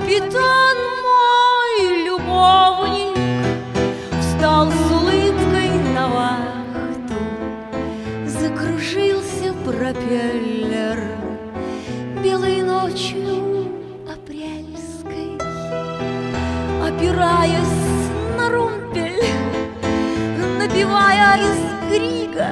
Капитан мой любовник встал с улыбкой на вахту, закружился пропеллер белой ночью апрельской. Опираясь на румпель, напевая из Грига,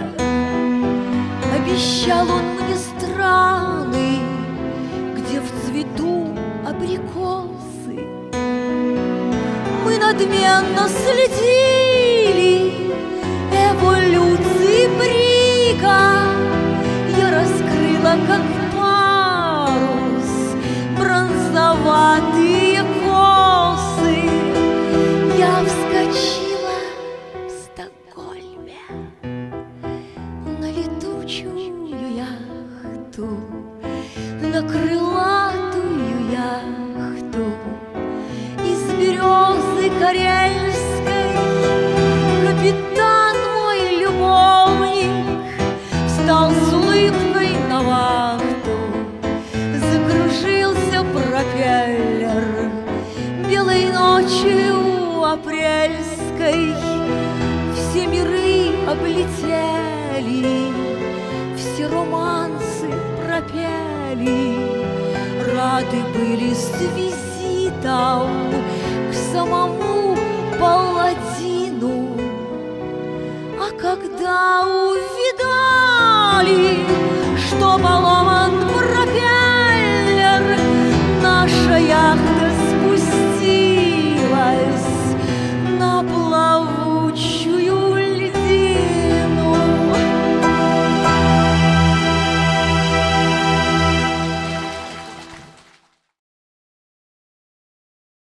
обещал он мне страны, где в цвету абрикосы. Мы надменно следили эволюции Брига. Я раскрыла, как парус, бронзоватые косы. Я вскочила в Стокгольме на летучую яхту, на крылатую яхту из березы карельской. Капитан мой любовник встал с улыбкой на вахту, закружился пропеллер белой ночью апрельской. Все миры облетели, все романсы пропели, рады были с визитом к самому паладину. А когда увидели